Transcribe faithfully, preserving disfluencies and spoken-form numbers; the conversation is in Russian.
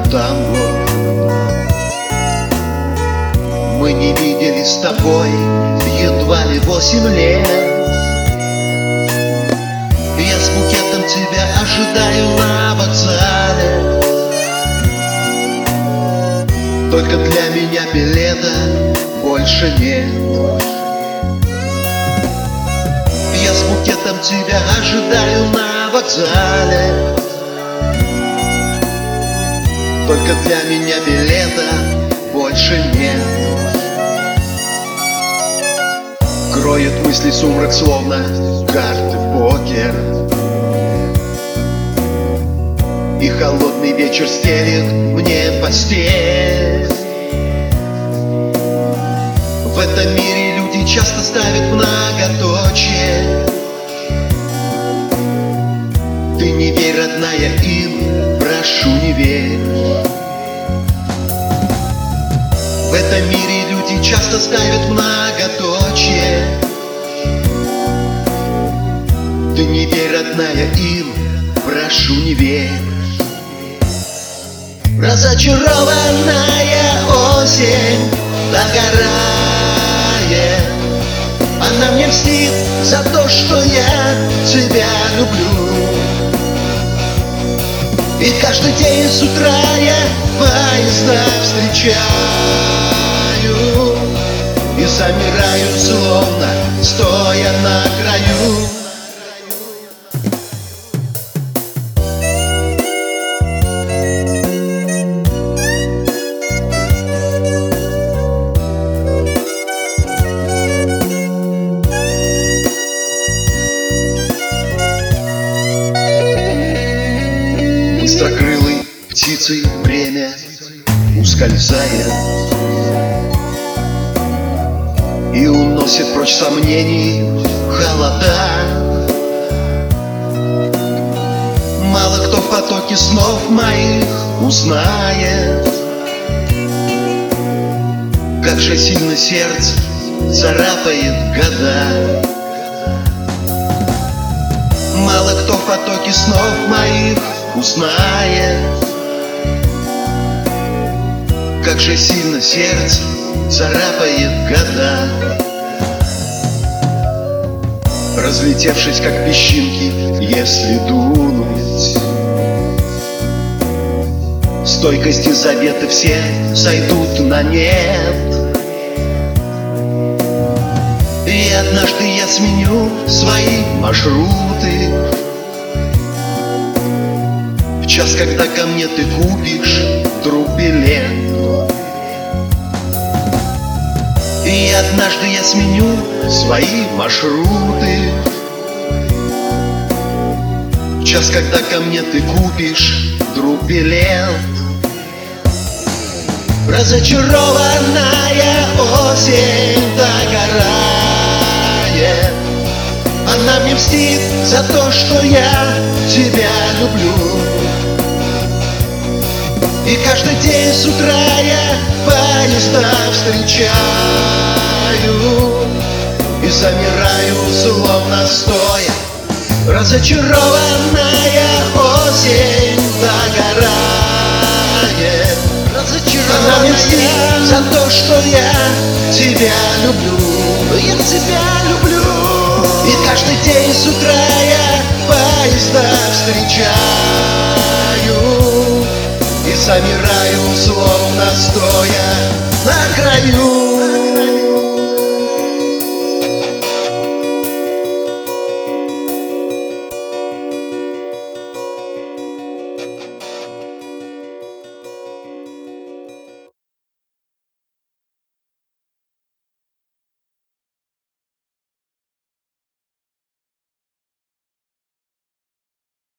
танго. Мы не виделись с тобой едва ли восемь лет. Я с букетом тебя ожидаю на вокзале. Только для меня билета больше нет. Я с букетом тебя ожидаю на вокзале. Только для меня билета больше нет. Кроет мысли сумрак, словно карты покер. И холодный вечер стелит мне постель. В этом мире люди часто ставят многоточие. Ты не верь, родная, им, прошу, не верь. В этом мире люди часто ставят многоточие. Ты не верь, родная, им, прошу, не верь. Разочарованная осень догорает. Она мне мстит за то, что я тебя люблю. И каждый день с утра я поезда встречаю и замираю, словно стоя на краю. Быстрокрылой птицей время ускользает и уносит прочь сомнений холода. Мало кто в потоке снов моих узнает, как же сильно сердце царапает года. Мало кто в потоке снов моих узнает, как же сильно сердце царапает года. Разлетевшись, как песчинки, если дунуть, стойкости заветы все сойдут на нет. И однажды я сменю свои маршруты в час, когда ко мне ты купишь, друг, билет. И однажды я сменю свои маршруты в час, когда ко мне ты купишь, друг, билет. Разочарованная осень догорает. Она мне мстит за то, что я тебя люблю. И каждый день с утра я поезда встречаю и замираю, словно стоя. Разочарованная осень догорает. Она мне мстит за то, что я тебя люблю. Я тебя люблю. И каждый день с утра я поезда встречаю и замираю, словно стоя на краю.